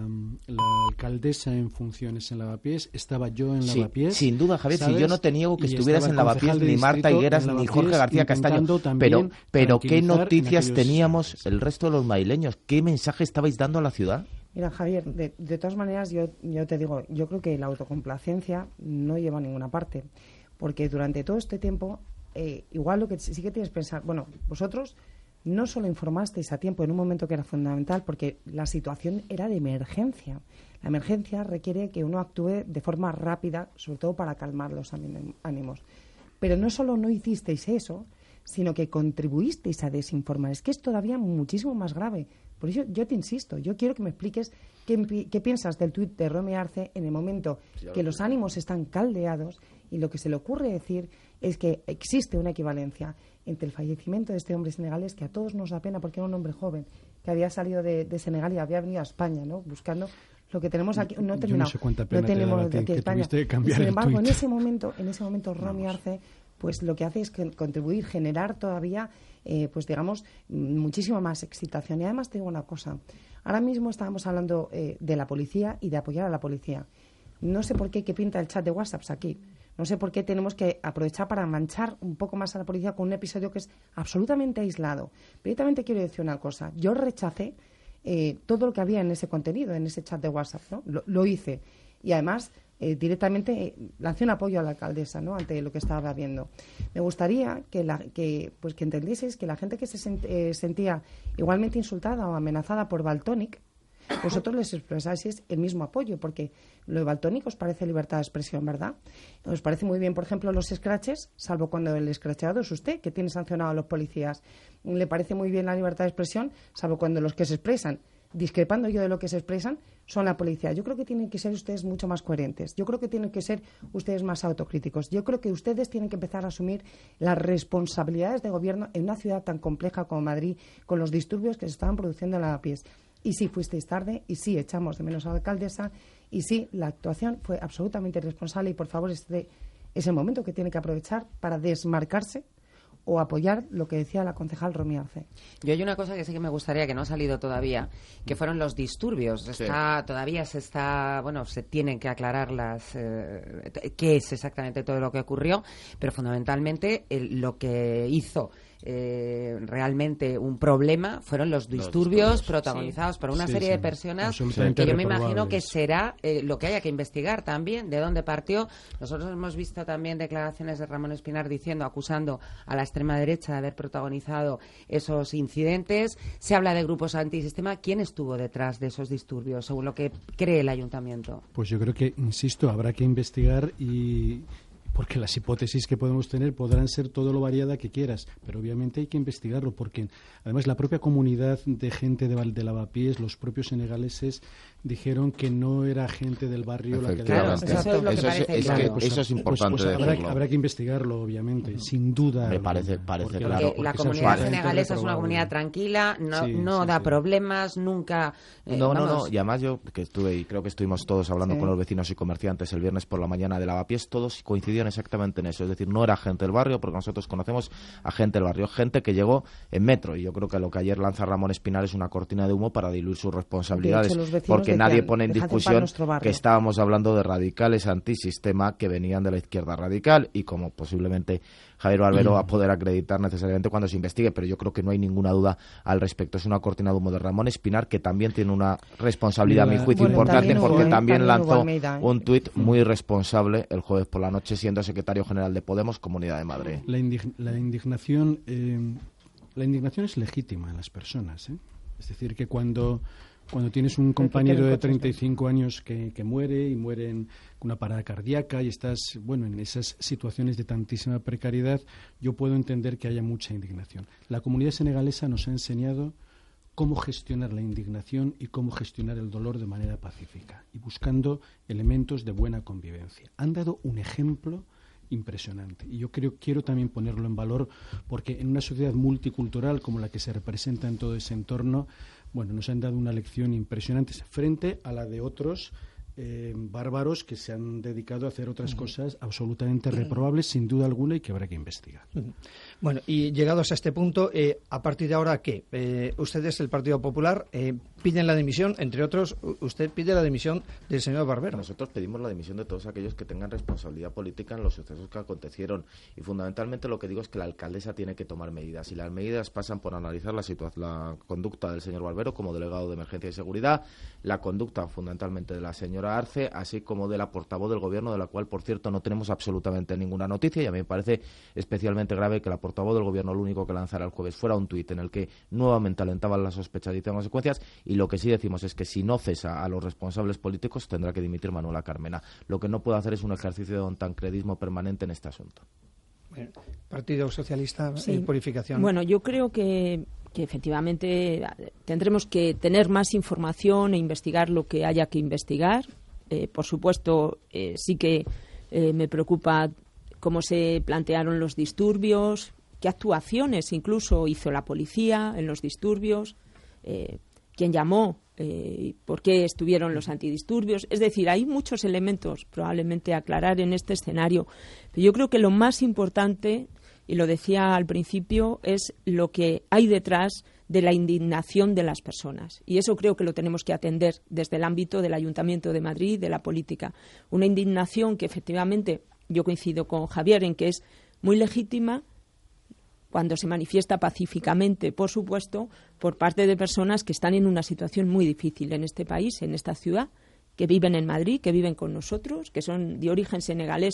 alcaldesa en funciones en Lavapiés, estaba yo en Lavapiés. Sin duda, Javier, ¿sabes? Si yo no te niego que Y estuvieras en Lavapiés, ni Marta Higueras, ni Jorge García Castaño, pero ¿qué noticias teníamos el resto de los madrileños? ¿Qué mensaje estabais dando a la ciudad? Mira, Javier, de todas maneras, yo te digo, yo creo que la autocomplacencia no lleva a ninguna parte, porque durante todo este tiempo, igual lo que sí que tienes que pensar, bueno, vosotros no solo informasteis a tiempo en un momento que era fundamental, porque la situación era de emergencia. La emergencia requiere que uno actúe de forma rápida, sobre todo para calmar los ánimos. Pero no solo no hicisteis eso, sino que contribuisteis a desinformar. Es que es todavía muchísimo más grave. Por eso yo te insisto, yo quiero que me expliques qué piensas del tuit de Romy Arce en el momento que los ánimos están caldeados y lo que se le ocurre decir es que existe una equivalencia entre el fallecimiento de este hombre senegalés, que a todos nos da pena porque era un hombre joven que había salido de Senegal y había venido a España, ¿no? Buscando lo que tenemos aquí. No he terminado. Yo no sé cuánta pena lo tenemos te da a ti, aquí que España. tuviste que cambiar Sin embargo, el tuit. en ese momento Romy Arce pues lo que hace es contribuir, generar todavía, pues digamos, muchísima más excitación. Y además te digo una cosa, ahora mismo estábamos hablando de la policía y de apoyar a la policía. No sé por qué pinta el chat de WhatsApp aquí. No sé por qué tenemos que aprovechar para manchar un poco más a la policía con un episodio que es absolutamente aislado. Pero yo también te quiero decir una cosa. Yo rechacé todo lo que había en ese contenido, en ese chat de WhatsApp, ¿no? Lo hice. Y además directamente lancé un apoyo a la alcaldesa, ¿no? Ante lo que estaba viendo. Me gustaría que entendieseis que la gente que se sentía igualmente insultada o amenazada por Valtònyc, vosotros les expresáis el mismo apoyo, porque lo de Valtònyc os parece libertad de expresión, ¿verdad? Os parece muy bien, por ejemplo, los scratches, salvo cuando el escrachado es usted, que tiene sancionado a los policías. Le parece muy bien la libertad de expresión, salvo cuando los que se expresan, discrepando yo de lo que se expresan, son la policía. Yo creo que tienen que ser ustedes mucho más coherentes. Yo creo que tienen que ser ustedes más autocríticos. Yo creo que ustedes tienen que empezar a asumir las responsabilidades de gobierno en una ciudad tan compleja como Madrid, con los disturbios que se estaban produciendo en Lavapiés. Y sí, fuisteis tarde, y sí, echamos de menos a la alcaldesa, y sí, la actuación fue absolutamente irresponsable, y por favor, este es el momento que tiene que aprovechar para desmarcarse o apoyar lo que decía la concejal Romy Arce. Yo hay una cosa que sí que me gustaría, que no ha salido todavía, que fueron los disturbios. Sí. Todavía se tienen que aclarar qué es exactamente todo lo que ocurrió, pero fundamentalmente lo que hizo realmente un problema fueron los disturbios protagonizados por una serie de personas que yo me imagino que será lo que haya que investigar también, de dónde partió. Nosotros hemos visto también declaraciones de Ramón Espinar acusando a la extrema derecha de haber protagonizado esos incidentes. Se habla de grupos antisistema. ¿Quién estuvo detrás de esos disturbios, según lo que cree el ayuntamiento? Pues yo creo que, insisto, habrá que investigar, y porque las hipótesis que podemos tener podrán ser todo lo variada que quieras, pero obviamente hay que investigarlo, porque además la propia comunidad de gente de Lavapiés, los propios senegaleses, dijeron que no era gente del barrio la que... Claro, eso es importante habrá que investigarlo, obviamente, sin duda. Me parece claro. La comunidad senegalesa es una comunidad tranquila, no da problemas, nunca... No, y además yo que estuve, y creo que estuvimos todos hablando con los vecinos y comerciantes el viernes por la mañana de Lavapiés, todos coincidían exactamente en eso, es decir, no era gente del barrio, porque nosotros conocemos a gente del barrio, gente que llegó en metro, y yo creo que lo que ayer lanza Ramón Espinar es una cortina de humo para diluir sus responsabilidades, porque nadie pone en discusión que estábamos hablando de radicales antisistema que venían de la izquierda radical, y como posiblemente Javier Barbero va a poder acreditar necesariamente cuando se investigue, pero yo creo que no hay ninguna duda al respecto. Es una cortina de humo de Ramón Espinar, que también tiene una responsabilidad, a mi juicio, importante, porque también lanzó un tuit muy irresponsable el jueves por la noche, siendo secretario general de Podemos, Comunidad de Madrid. La indignación es legítima en las personas, ¿eh? Es decir, que cuando tienes un compañero de 35 años que muere, y muere en una parada cardíaca, y estás, en esas situaciones de tantísima precariedad, yo puedo entender que haya mucha indignación. La comunidad senegalesa nos ha enseñado cómo gestionar la indignación y cómo gestionar el dolor de manera pacífica, y buscando elementos de buena convivencia. Han dado un ejemplo impresionante. Y yo quiero también ponerlo en valor porque en una sociedad multicultural como la que se representa en todo ese entorno, bueno, nos han dado una lección impresionante frente a la de otros bárbaros que se han dedicado a hacer otras cosas absolutamente reprobables, sin duda alguna, y que habrá que investigar. Bueno, y llegados a este punto, ¿a partir de ahora qué? Ustedes, el Partido Popular, piden la dimisión, entre otros, usted pide la dimisión del señor Barbero. Nosotros pedimos la dimisión de todos aquellos que tengan responsabilidad política en los sucesos que acontecieron, y fundamentalmente lo que digo es que la alcaldesa tiene que tomar medidas, y las medidas pasan por analizar la conducta del señor Barbero como delegado de Emergencia y Seguridad, la conducta fundamentalmente de la señora Arce, así como de la portavoz del Gobierno, de la cual, por cierto, no tenemos absolutamente ninguna noticia, y a mí me parece especialmente grave que la portavoz del Gobierno lo único que lanzara el jueves fuera un tuit en el que nuevamente alentaban las sospechas y consecuencias, y lo que sí decimos es que si no cesa a los responsables políticos tendrá que dimitir Manuela Carmena. Lo que no puede hacer es un ejercicio de tancredismo permanente en este asunto. Bueno, Partido Socialista, sí. Purificación. Bueno, yo creo que efectivamente tendremos que tener más información e investigar lo que haya que investigar. Por supuesto, sí que me preocupa cómo se plantearon los disturbios, qué actuaciones incluso hizo la policía en los disturbios, quién llamó, por qué estuvieron los antidisturbios. Es decir, hay muchos elementos probablemente a aclarar en este escenario. Pero yo creo que lo más importante, y lo decía al principio, es lo que hay detrás de la indignación de las personas. Y eso creo que lo tenemos que atender desde el ámbito del Ayuntamiento de Madrid, de la política. Una indignación que efectivamente, yo coincido con Javier en que es muy legítima cuando se manifiesta pacíficamente, por supuesto, por parte de personas que están en una situación muy difícil en este país, en esta ciudad, que viven en Madrid, que viven con nosotros, que son de origen senegalés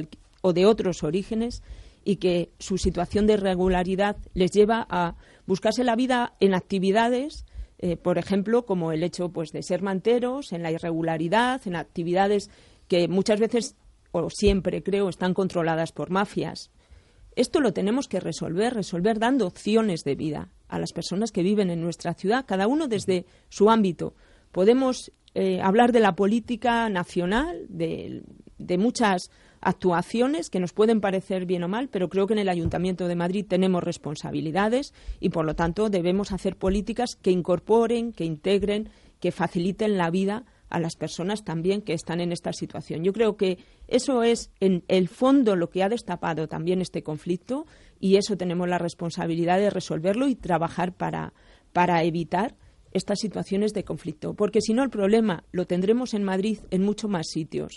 o de otros orígenes, y que su situación de irregularidad les lleva a buscarse la vida en actividades, por ejemplo, como el hecho pues de ser manteros, en la irregularidad, en actividades que muchas veces, o siempre creo, están controladas por mafias. Esto lo tenemos que resolver dando opciones de vida a las personas que viven en nuestra ciudad, cada uno desde su ámbito. Podemos hablar de la política nacional, de muchas actuaciones que nos pueden parecer bien o mal, pero creo que en el Ayuntamiento de Madrid tenemos responsabilidades y, por lo tanto, debemos hacer políticas que incorporen, que integren, que faciliten la vida a las personas también que están en esta situación. Yo creo que eso es, en el fondo, lo que ha destapado también este conflicto, y eso tenemos la responsabilidad de resolverlo y trabajar para evitar estas situaciones de conflicto. Porque si no, el problema lo tendremos en Madrid en muchos más sitios.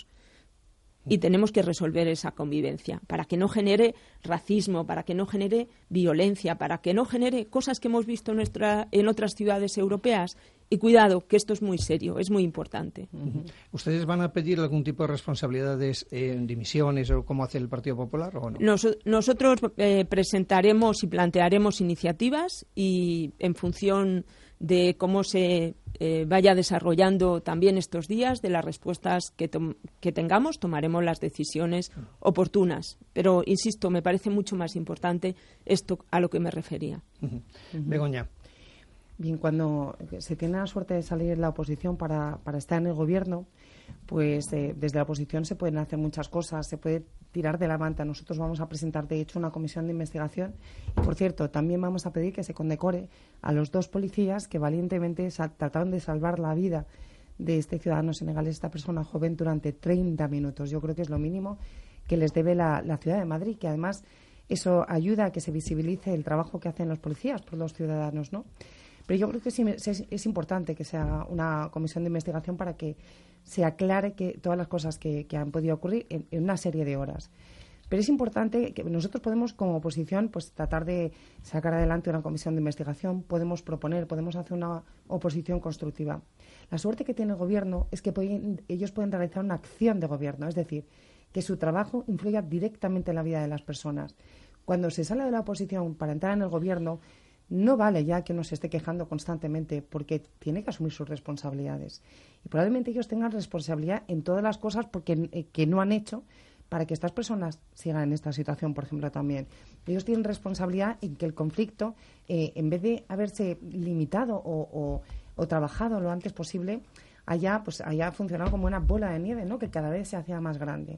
Y tenemos que resolver esa convivencia para que no genere racismo, para que no genere violencia, para que no genere cosas que hemos visto en otras ciudades europeas. Y cuidado, que esto es muy serio, es muy importante. ¿Ustedes van a pedir algún tipo de responsabilidades en dimisiones o cómo hace el Partido Popular o no? Nosotros presentaremos y plantearemos iniciativas y en función de cómo se vaya desarrollando también estos días, de las respuestas que tengamos, tomaremos las decisiones oportunas. Pero, insisto, me parece mucho más importante esto a lo que me refería. Begoña. Bien, cuando se tiene la suerte de salir en la oposición para estar en el gobierno, pues desde la oposición se pueden hacer muchas cosas, se puede tirar de la manta. Nosotros vamos a presentar, de hecho, una comisión de investigación y, por cierto, también vamos a pedir que se condecore a los 2 policías que valientemente trataron de salvar la vida de este ciudadano senegalés, esta persona joven, durante 30 minutos. Yo creo que es lo mínimo que les debe la ciudad de Madrid, que además eso ayuda a que se visibilice el trabajo que hacen los policías por los ciudadanos, ¿no? Pero yo creo que es importante que se haga una comisión de investigación para que se aclare todas las cosas que han podido ocurrir en una serie de horas. Pero es importante que nosotros podemos, como oposición, pues tratar de sacar adelante una comisión de investigación, podemos proponer, podemos hacer una oposición constructiva. La suerte que tiene el Gobierno es que ellos pueden realizar una acción de Gobierno, es decir, que su trabajo influya directamente en la vida de las personas. Cuando se sale de la oposición para entrar en el Gobierno, no vale ya que uno se esté quejando constantemente, porque tiene que asumir sus responsabilidades. Y probablemente ellos tengan responsabilidad en todas las cosas que no han hecho para que estas personas sigan en esta situación, por ejemplo, también. Ellos tienen responsabilidad en que el conflicto, en vez de haberse limitado o trabajado lo antes posible, haya funcionado como una bola de nieve, ¿no?, que cada vez se hacía más grande.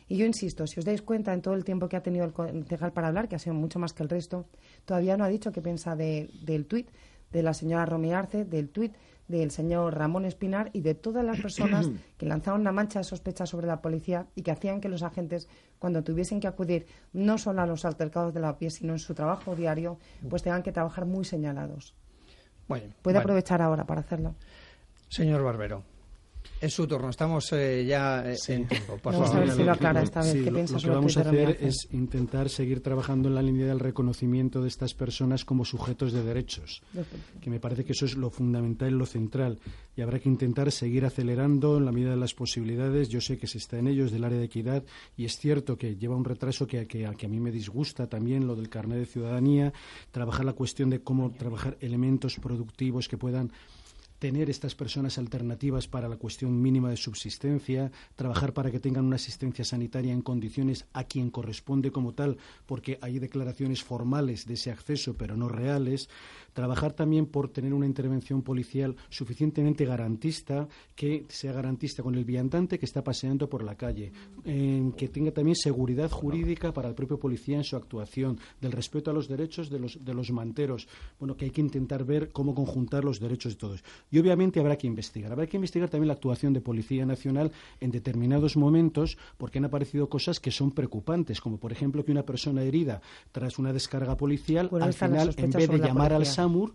Y yo insisto, si os dais cuenta, en todo el tiempo que ha tenido el concejal para hablar, que ha sido mucho más que el resto, todavía no ha dicho qué piensa del tuit de la señora Romi Arce, del tuit del señor Ramón Espinar y de todas las personas que lanzaron una mancha de sospecha sobre la policía y que hacían que los agentes, cuando tuviesen que acudir no solo a los altercados de la pie, sino en su trabajo diario, pues tengan que trabajar muy señalados. Puede aprovechar ahora para hacerlo. Señor Barbero, es su turno. Estamos ya en tiempo. Por Vamos favor. a ver si lo aclara esta vez. ¿Qué piensa lo que sobre vamos a Twitter, hacer Romi Arce? es intentar seguir trabajando en la línea del reconocimiento de estas personas como sujetos de derechos, que me parece que eso es lo fundamental y lo central. Y habrá que intentar seguir acelerando en la medida de las posibilidades. Yo sé que se está en ello, es del área de equidad, y es cierto que lleva un retraso que a mí me disgusta también, lo del carnet de ciudadanía, trabajar la cuestión de cómo trabajar elementos productivos que puedan tener estas personas alternativas para la cuestión mínima de subsistencia, trabajar para que tengan una asistencia sanitaria en condiciones a quien corresponde como tal, porque hay declaraciones formales de ese acceso, pero no reales. Trabajar también por tener una intervención policial suficientemente garantista, que sea garantista con el viandante que está paseando por la calle, que tenga también seguridad jurídica para el propio policía en su actuación, del respeto a los derechos de los manteros. Bueno, que hay que intentar ver cómo conjuntar los derechos de todos. Y obviamente habrá que investigar también la actuación de Policía Nacional en determinados momentos, porque han aparecido cosas que son preocupantes, como por ejemplo que una persona herida tras una descarga policial, al final, en vez de llamar al SAMUR,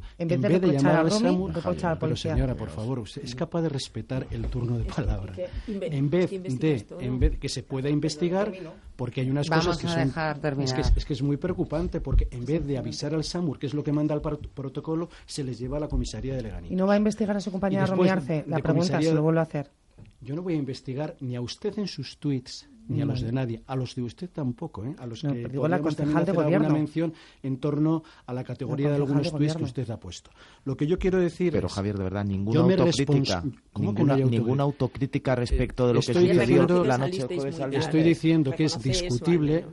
pero señora, por favor, usted es capaz de respetar el turno de palabra. En vez de que se pueda investigar, porque hay unas cosas que son... Es que es muy preocupante, porque en vez de avisar al SAMUR, que es lo que manda el protocolo, se les lleva a la comisaría de Leganés. ¿Y no va a investigar a su compañera Romi Arce? La pregunta se lo vuelvo a hacer. Yo no voy a investigar ni a usted en sus tweets ni a los de nadie, a los de usted tampoco, a los que podríamos también hacer alguna mención en torno a la categoría de algunos tweets que usted ha puesto. Lo que yo quiero decir pero es, Javier, de verdad, ninguna autocrítica respecto de lo que sucedió la noche del jueves al viernes. Estoy diciendo que es discutible,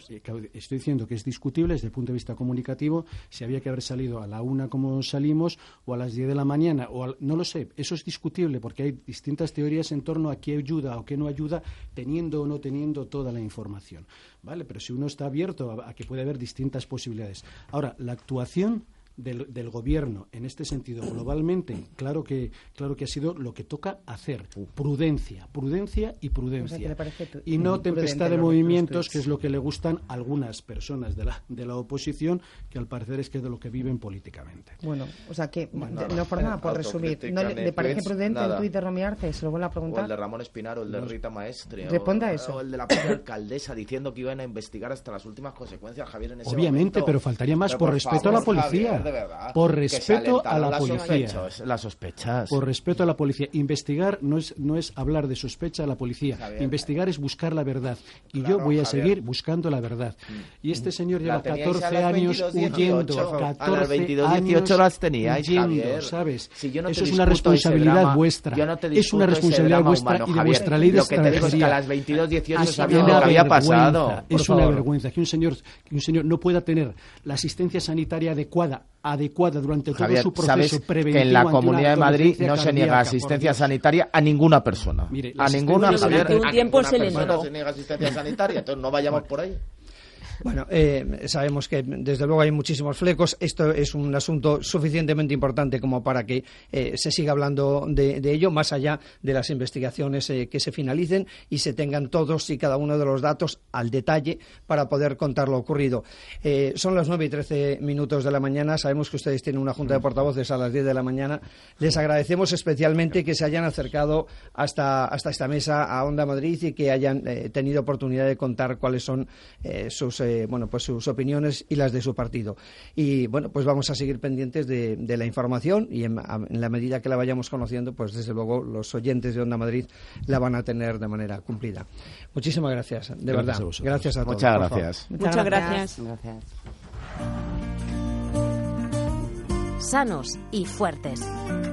desde el punto de vista comunicativo, si había que haber salido a la 1 como salimos, o a las 10 de la mañana, no lo sé, eso es discutible, porque hay distintas teorías en torno a qué ayuda o qué no ayuda, teniendo o no teniendo toda la información, ¿vale? Pero si uno está abierto a que puede haber distintas posibilidades. Ahora, la actuación del gobierno en este sentido globalmente, claro que ha sido lo que toca hacer, prudencia y prudencia, y no tempestad de movimientos, que es lo que le gustan a algunas personas de la oposición, que al parecer es que de lo que viven políticamente. Bueno, o sea que no por nada, por resumir, ¿no le parece prudente el tuit de Romi Arce? Se lo vuelvo a preguntar. O el de Ramón Espinar, o el de Rita Maestre, responda a eso. O el de la propia alcaldesa diciendo que iban a investigar hasta las últimas consecuencias, Javier, en ese obviamente, momento. pero faltaría más, por respeto a la policía. Javier, verdad, por respeto a la policía. Las sospechas. Por respeto a la policía. Investigar no es hablar de sospecha a la policía. Javier, investigar es buscar la verdad. Y claro, yo voy a Javier, seguir buscando la verdad. Y este señor lleva 14 años huyendo. 14 18 las teníais, huyendo, Javier. ¿sabes? Si yo no eso es una responsabilidad vuestra. Es una responsabilidad vuestra y de vuestra ley de extranjería. Lo que te digo es que a las 22:18 sabía lo que había pasado. Es una vergüenza que un señor no pueda tener la asistencia sanitaria adecuada durante todo su proceso preventivo. Que en la Comunidad de Madrid no se niega asistencia sanitaria a ninguna persona. Mire, a ninguna, Javier. Durante un tiempo se le negó. Se niega asistencia sanitaria, entonces no vayamos por ahí. Bueno, sabemos que desde luego hay muchísimos flecos. Esto es un asunto suficientemente importante como para que se siga hablando de ello, más allá de las investigaciones que se finalicen y se tengan todos y cada uno de los datos al detalle para poder contar lo ocurrido. Son las 9:13 de la mañana. Sabemos que ustedes tienen una junta de portavoces a las 10 de la mañana. Les agradecemos especialmente que se hayan acercado hasta esta mesa a Onda Madrid y que hayan tenido oportunidad de contar cuáles son sus opiniones y las de su partido. Y bueno, pues vamos a seguir pendientes de la información y en la medida que la vayamos conociendo, pues desde luego los oyentes de Onda Madrid la van a tener de manera cumplida. Muchísimas gracias, de verdad. Gracias a todos. Muchas gracias. Muchas gracias. Gracias. Sanos y fuertes.